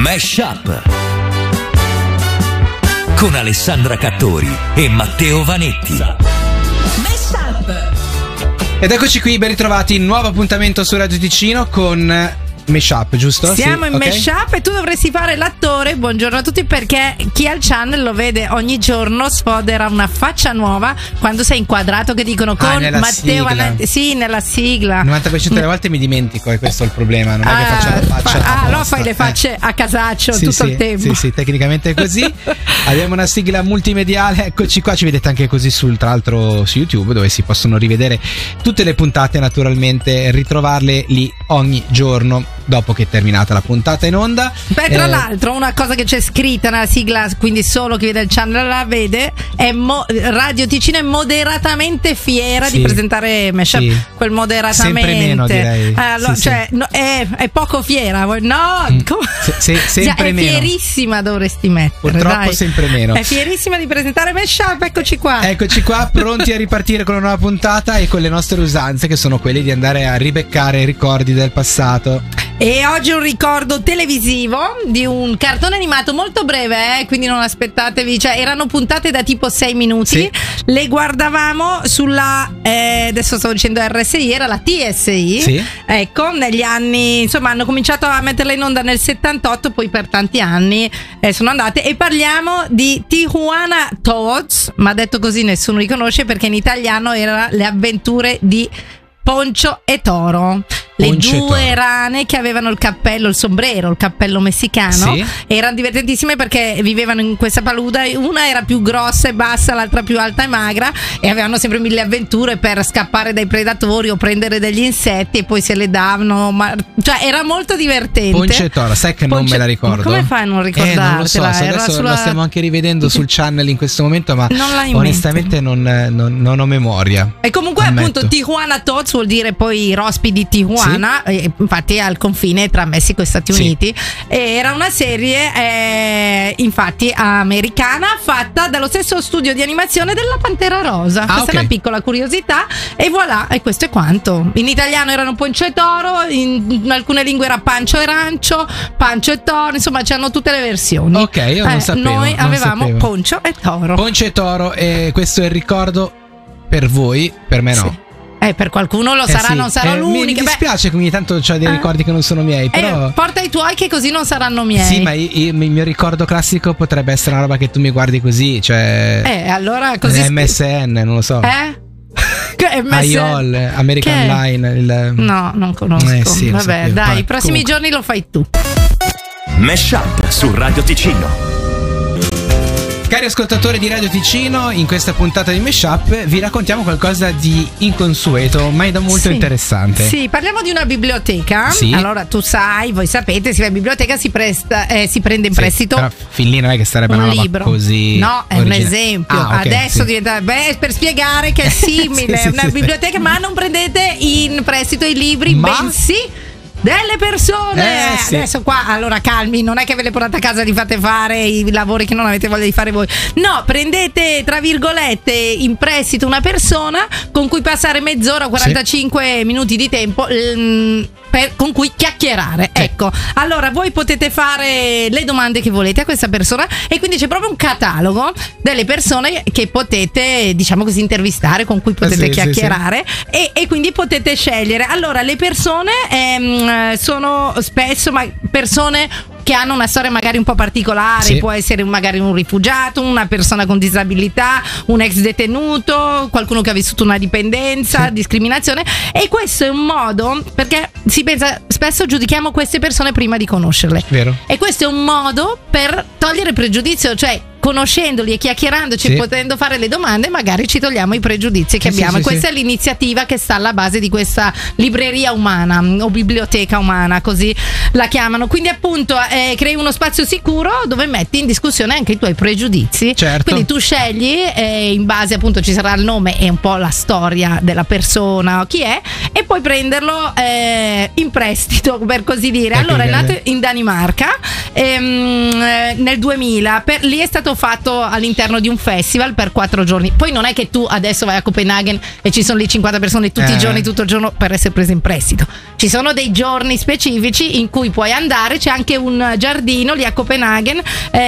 Mashup con Alessandra Cattori e Matteo Vanetti. Mashup. Ed eccoci qui, ben ritrovati, nuovo appuntamento su Radio Ticino con Mashup, giusto? Siamo sì, in Mashup e tu dovresti fare l'attore. Buongiorno a tutti, perché chi ha il channel lo vede ogni giorno, sfodera una faccia nuova quando sei inquadrato, che dicono con Matteo Vanetti. Sì, nella sigla. Il 90% delle volte mi dimentico e questo è il problema, non è che faccio la faccia no, fai le facce a casaccio tutto il tempo. Sì, tecnicamente è così. Abbiamo una sigla multimediale, eccoci qua, ci vedete anche così tra l'altro su YouTube, dove si possono rivedere tutte le puntate, naturalmente ritrovarle lì ogni giorno dopo che è terminata la puntata in onda. Beh, tra l'altro, una cosa che c'è scritta nella sigla, quindi solo chi vede il channel la vede, è Radio Ticino è moderatamente fiera di presentare Mashup. Sì. Quel moderatamente. Sempre meno, direi. Allora, sì, cioè, no, è poco fiera. No, sempre è meno. Fierissima, dovresti mettere. Purtroppo dai. Sempre meno. È fierissima di presentare Mashup. Eccoci qua. Eccoci qua, pronti a ripartire con una nuova puntata e con le nostre usanze, che sono quelle di andare a ribeccare i ricordi del passato. E oggi un ricordo televisivo di un cartone animato molto breve, quindi non aspettatevi, cioè erano puntate da tipo 6 minuti, sì. Le guardavamo sulla adesso stavo dicendo RSI, era la TSI, sì. Ecco, negli anni, insomma, hanno cominciato a metterla in onda nel 78, poi per tanti anni sono andate, e parliamo di Tijuana Toads, ma detto così nessuno li conosce, perché in italiano era Le avventure di Poncho e Toro. Le due rane che avevano il cappello, il sombrero, il cappello messicano, sì. Erano divertentissime perché vivevano in questa paluda. Una era più grossa e bassa, l'altra più alta e magra, e avevano sempre mille avventure per scappare dai predatori o prendere degli insetti, e poi se le davano. Cioè, era molto divertente. Ponce e Toro, sai che non me la ricordo. Ma come fai a non ricordartela? Non lo so, adesso la stiamo anche rivedendo sul channel in questo momento, ma onestamente non ho memoria. E comunque, appunto, Tijuana Toads vuol dire poi i rospi di Tijuana. Sì. Infatti è al confine tra Messico e Stati Uniti. Era una serie infatti americana, fatta dallo stesso studio di animazione della Pantera Rosa. Questa è una piccola curiosità, e voilà, e questo è quanto. In italiano erano Poncio e Toro, in alcune lingue era Pancio e Rancio, Pancio e Toro, insomma c'erano tutte le versioni. Ok, io non sapevo. Noi avevamo Poncio e Toro. Poncio e Toro, e questo è il ricordo per voi, per me no. Sì. Per qualcuno lo sarà, non sarò l'unica. Mi dispiace che ogni tanto ho dei ricordi che non sono miei, però porta i tuoi, che così non saranno miei. Sì, ma il mio ricordo classico potrebbe essere una roba che tu mi guardi così, cioè allora così MSN, non lo so. AOL, American Line. No, non conosco. Sì, vabbè, dai, i prossimi giorni lo fai tu. Mashup su Radio Ticino. Cari ascoltatori di Radio Ticino, in questa puntata di Mashup vi raccontiamo qualcosa di inconsueto, ma da molto interessante. Sì, parliamo di una biblioteca. Sì. Allora, tu sai, voi sapete, si va in biblioteca, si prende in prestito. Però fin lì non è che sarebbe una roba libro. così. No, è un esempio. Adesso diventa per spiegare che è simile, una biblioteca, ma non prendete in prestito i libri, bensì delle persone. Adesso qua, allora calmi, non è che ve le portate a casa e li fate fare i lavori che non avete voglia di fare voi. No, prendete tra virgolette in prestito una persona con cui passare mezz'ora, 45 minuti di tempo con cui chiacchierare. Ecco, allora voi potete fare le domande che volete a questa persona, e quindi c'è proprio un catalogo delle persone che potete, diciamo così, intervistare, con cui potete chiacchierare. E quindi potete scegliere. Allora, le persone sono spesso persone che hanno una storia magari un po' particolare, può essere magari un rifugiato, una persona con disabilità, un ex detenuto, qualcuno che ha vissuto una dipendenza, discriminazione. E questo è un modo, perché si pensa, spesso giudichiamo queste persone prima di conoscerle. Vero. E questo è un modo per togliere pregiudizio, cioè conoscendoli e chiacchierandoci, potendo fare le domande, magari ci togliamo i pregiudizi che abbiamo. E questa è l'iniziativa che sta alla base di questa libreria umana o biblioteca umana, così la chiamano. Quindi appunto crei uno spazio sicuro dove metti in discussione anche i tuoi pregiudizi. Quindi tu scegli, in base appunto ci sarà il nome e un po' la storia della persona, chi è, e puoi prenderlo in prestito, per così dire. Allora è nato in Danimarca nel 2000, lì è stato fatto all'interno di un festival per 4 giorni. Poi non è che tu adesso vai a Copenaghen e ci sono lì 50 persone tutti i giorni, tutto il giorno, per essere prese in prestito. Ci sono dei giorni specifici in cui puoi andare. C'è anche un giardino lì a Copenaghen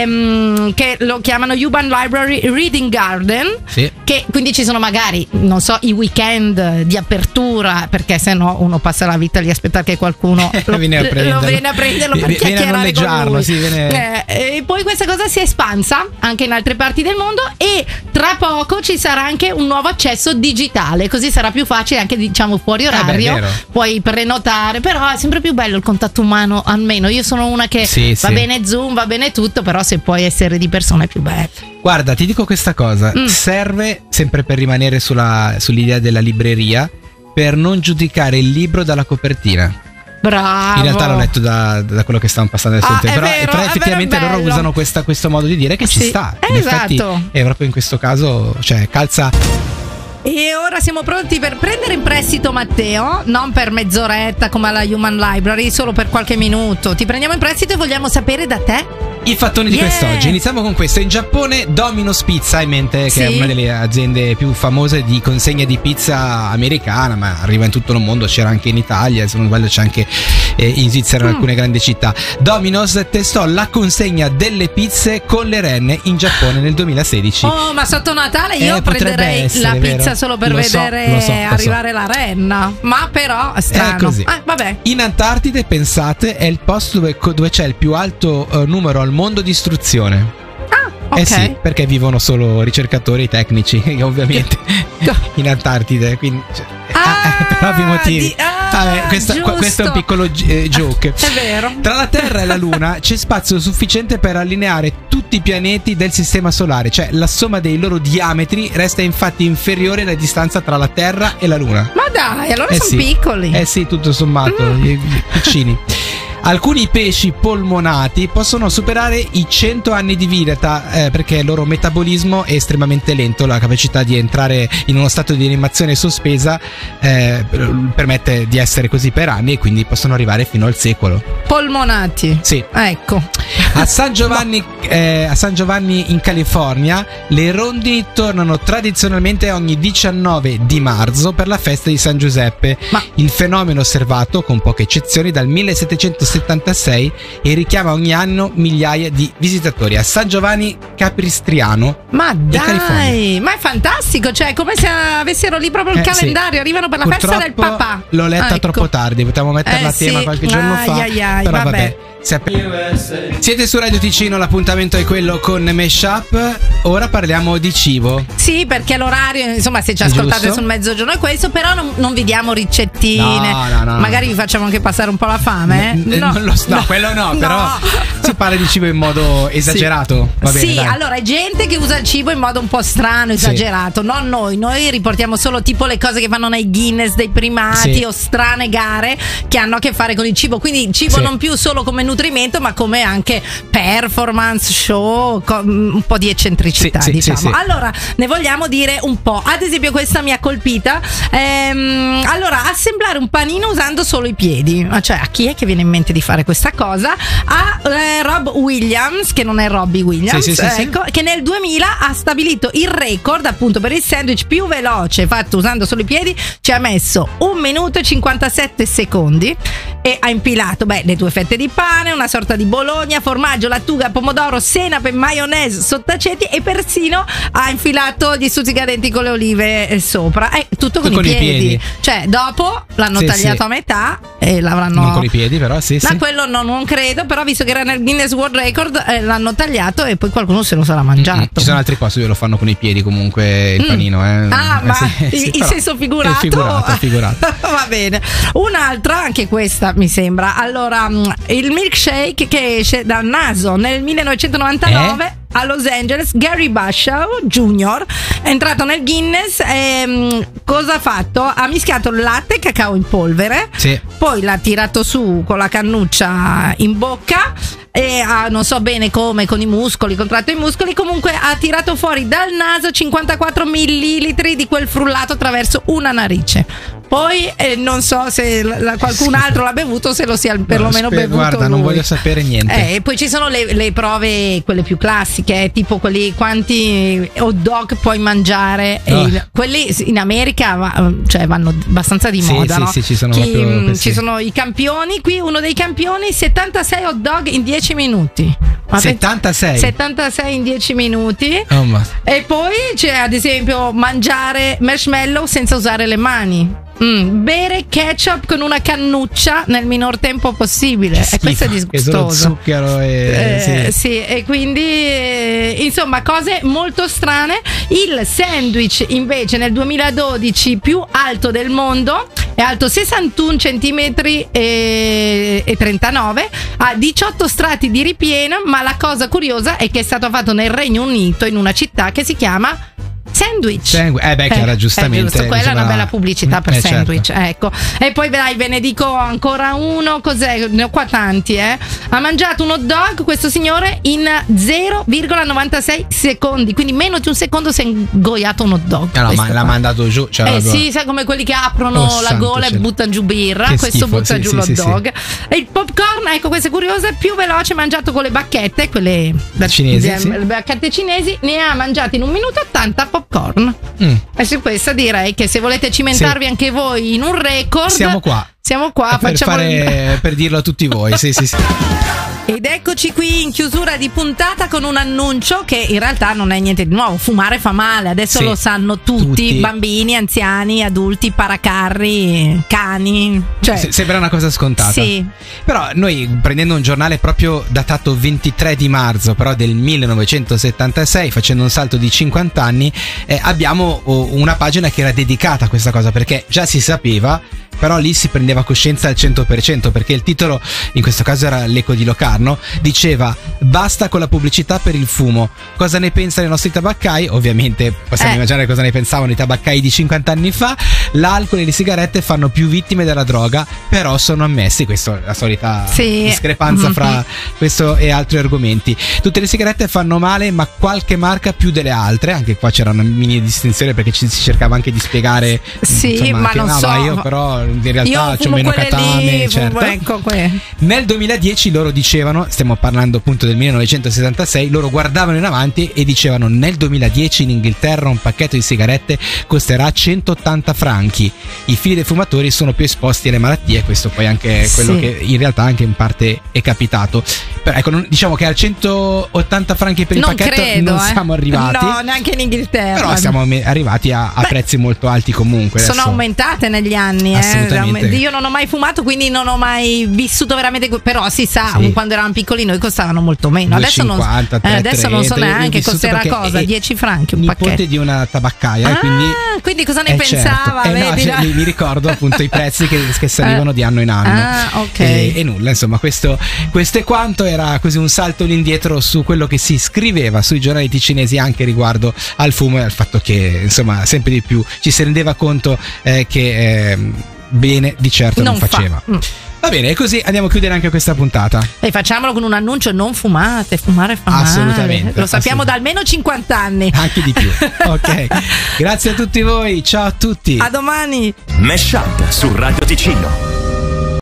che lo chiamano Urban Library Reading Garden, che quindi ci sono magari, non so, i weekend di apertura, perché se no uno passa la vita lì a aspettare che qualcuno lo viene a prenderlo per chiacchierare con lui. E poi questa cosa si è espansa anche in altre parti del mondo, e tra poco ci sarà anche un nuovo accesso digitale, così sarà più facile anche, diciamo, fuori orario, puoi prenotare, però è sempre più bello il contatto umano. Almeno io sono una che va bene Zoom, va bene tutto, però se puoi essere di persona è più bello. Guarda, ti dico questa cosa, serve, sempre per rimanere sull'idea della libreria, per non giudicare il libro dalla copertina. Bravo. In realtà l'ho letto da quello che stavano passando adesso, però effettivamente loro usano questo modo di dire che ci sta. In effetti è proprio in questo caso, cioè, calza. E ora siamo pronti per prendere in prestito Matteo, non per mezz'oretta come alla Human Library, solo per qualche minuto. Ti prendiamo in prestito e vogliamo sapere da te i fattoni di quest'oggi. Iniziamo con questo. In Giappone Domino's Pizza, hai in mente che è una delle aziende più famose di consegna di pizza americana, ma arriva in tutto il mondo, c'era anche in Italia, se non sbaglio c'è anche in Svizzera, in alcune grandi città. Domino's testò la consegna delle pizze con le renne in Giappone nel 2016. Oh, ma sotto Natale io prenderei la pizza solo per vedere arrivare la renna. Ma però è strano. È così. Vabbè. In Antartide, pensate, è il posto dove c'è il più alto numero al mondo di istruzione. Okay. Sì, perché vivono solo ricercatori tecnici, ovviamente, in Antartide, quindi per ovvi motivi. Vabbè, questo è un piccolo joke. È vero. Tra la Terra e la Luna c'è spazio sufficiente per allineare tutti i pianeti del sistema solare, cioè la somma dei loro diametri resta infatti inferiore alla distanza tra la Terra e la Luna. Ma dai, allora sono piccoli. Sì, tutto sommato, piccini. Alcuni pesci polmonati possono superare i 100 anni di vita perché il loro metabolismo è estremamente lento. La capacità di entrare in uno stato di animazione sospesa permette di essere così per anni, e quindi possono arrivare fino al secolo. Polmonati. Sì. Ecco. A San Giovanni in California le rondini tornano tradizionalmente ogni 19 di marzo per la festa di San Giuseppe. Il fenomeno osservato, con poche eccezioni, dal 1776 e richiama ogni anno migliaia di visitatori a San Giovanni Capistrano. Ma dai, California. ma è fantastico, cioè come se avessero lì proprio il calendario, arrivano per la festa del papà. L'ho letta troppo tardi, potevamo metterla a tema qualche giorno fa, però vabbè. Siete su Radio Ticino, l'appuntamento è quello con Meshup. Ora parliamo di cibo. Sì, perché l'orario, insomma, se ci ascoltate sul mezzogiorno è questo, però non vi diamo ricettine. No. Magari vi facciamo anche passare un po' la fame. No, quello no, però si parla di cibo in modo esagerato. Va bene, dai. Allora è gente che usa il cibo in modo un po' strano, esagerato. Non noi riportiamo solo tipo le cose che fanno nei Guinness dei primati o strane gare che hanno a che fare con il cibo. Quindi il cibo non più solo come nutrimento, ma come anche performance, show, un po' di eccentricità, diciamo. Allora ne vogliamo dire un po'. Ad esempio questa mi ha colpita. Allora, assemblare un panino usando solo i piedi. Cioè, a chi è che viene in mente di fare questa cosa? A Rob Williams, che non è Robbie Williams, che nel 2000 ha stabilito il record appunto per il sandwich più veloce fatto usando solo i piedi. Ci ha messo 1 minuto e 57 secondi e ha impilato le 2 fette di pane, una sorta di bologna, formaggio, lattuga, pomodoro, senape, maionese, sottaceti, e persino ha infilato gli stuzzicadenti con le olive sopra. Tutto con i piedi. Cioè, dopo l'hanno tagliato a metà e l'avranno. Non con i piedi, però Ma quello non credo, però visto che era nel Guinness World Record l'hanno tagliato e poi qualcuno se lo sarà mangiato. Ci sono altri posti dove lo fanno con i piedi comunque il panino. In senso figurato. Figurato. Va bene. Un'altra, anche questa mi sembra. Allora, il milkshake che esce dal naso nel 1999 a Los Angeles. Gary Bashaw Jr. è entrato nel Guinness e cosa ha fatto? Ha mischiato il latte e cacao in polvere, poi l'ha tirato su con la cannuccia in bocca e non so bene come, con i muscoli, contratto i muscoli, comunque ha tirato fuori dal naso 54 millilitri di quel frullato attraverso una narice. Poi non so se qualcun altro l'ha bevuto, se lo sia perlomeno bevuto. Guarda, lui. Non voglio sapere niente. E poi ci sono le prove, quelle più classiche, tipo quelli quanti hot dog puoi mangiare. Quelli in America vanno abbastanza di moda. Sì, no? sì, ci sono ci sono i campioni. Qui uno dei campioni, 76 hot dog in 10 minuti. 76 in 10 minuti. E poi c'è ad esempio mangiare marshmallow senza usare le mani. Bere ketchup con una cannuccia nel minor tempo possibile. E questo è disgustoso. Zucchero sì, e quindi insomma cose molto strane. Il sandwich invece nel 2012 più alto del mondo è alto 61 centimetri e 39, ha 18 strati di ripieno, ma la cosa curiosa è che è stato fatto nel Regno Unito in una città che si chiama Sandwich. Chiara, giustamente. Giusto, quella è una bella pubblicità per sandwich. Certo. Ecco. E poi ve ne dico ancora uno. Cos'è? Ne ho qua tanti, Ha mangiato un hot dog questo signore in 0,96 secondi. Quindi meno di un secondo si è ingoiato un hot dog. Ma l'ha mandato giù. Sì, sai come quelli che aprono la gola e buttano giù birra. Questo butta giù l'hot dog. E il popcorn, ecco, questa è curiosa, più veloce mangiato con le bacchette, quelle cinesi. Le bacchette cinesi, ne ha mangiati in 1 minuto 80 popcorn. E su questa direi che se volete cimentarvi anche voi in un record, siamo qua per dirlo a tutti voi. sì. Ed eccoci qui in chiusura di puntata con un annuncio che in realtà non è niente di nuovo. Fumare fa male, adesso lo sanno tutti, bambini, anziani, adulti, paracarri, cani, sembra una cosa scontata. Sì. Però noi, prendendo un giornale proprio datato 23 di marzo però del 1976, facendo un salto di 50 anni, abbiamo una pagina che era dedicata a questa cosa, perché già si sapeva, però lì si prendeva coscienza al 100%, perché il titolo, in questo caso era l'Eco di Locarno, diceva: basta con la pubblicità per il fumo, cosa ne pensano i nostri tabaccai? Ovviamente possiamo immaginare cosa ne pensavano i tabaccai di 50 anni fa. L'alcol e le sigarette fanno più vittime della droga, però sono ammessi. Questa è la solita discrepanza fra questo e altri argomenti. Tutte le sigarette fanno male, ma qualche marca più delle altre. Anche qua c'era una mini distinzione, perché si cercava anche di spiegare ma non so, io però in realtà c'ho meno catame, certo. Nel 2010 loro dicevano, stiamo parlando appunto del 1976, loro guardavano in avanti e dicevano: nel 2010 in Inghilterra un pacchetto di sigarette costerà 180 franchi, i figli dei fumatori sono più esposti alle malattie. Questo poi anche quello che in realtà anche in parte è capitato. Però ecco, diciamo che al 180 franchi per il pacchetto non siamo arrivati, no, neanche in Inghilterra, però siamo arrivati a prezzi molto alti comunque. Sono aumentate negli anni, io non ho mai fumato, quindi non ho mai vissuto veramente, però si sa, quando eravamo piccoli noi costavano molto meno. Adesso non so neanche cos'era, 10 franchi un pacchetto. Nipote di una tabaccaia, quindi cosa ne pensava? Certo. Mi ricordo appunto i prezzi che salivano di anno in anno. E nulla, insomma, questo è quanto. Era così un salto all'indietro su quello che si scriveva sui giornali ticinesi anche riguardo al fumo e al fatto che insomma sempre di più ci si rendeva conto che bene di certo non faceva. Va bene, e così andiamo a chiudere anche questa puntata. E facciamolo con un annuncio: non fumate, fumare fa male. Assolutamente. Lo sappiamo da almeno 50 anni. Anche di più. Ok. Grazie a tutti voi, ciao a tutti. A domani. Mesh Up su Radio Ticino.